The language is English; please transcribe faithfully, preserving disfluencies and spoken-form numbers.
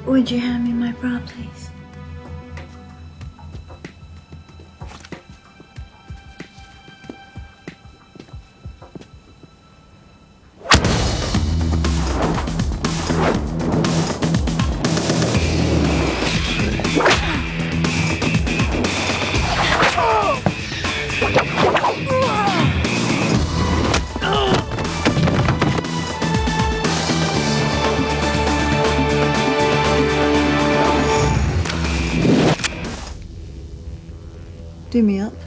Would you hand me my bra, please? Do me up.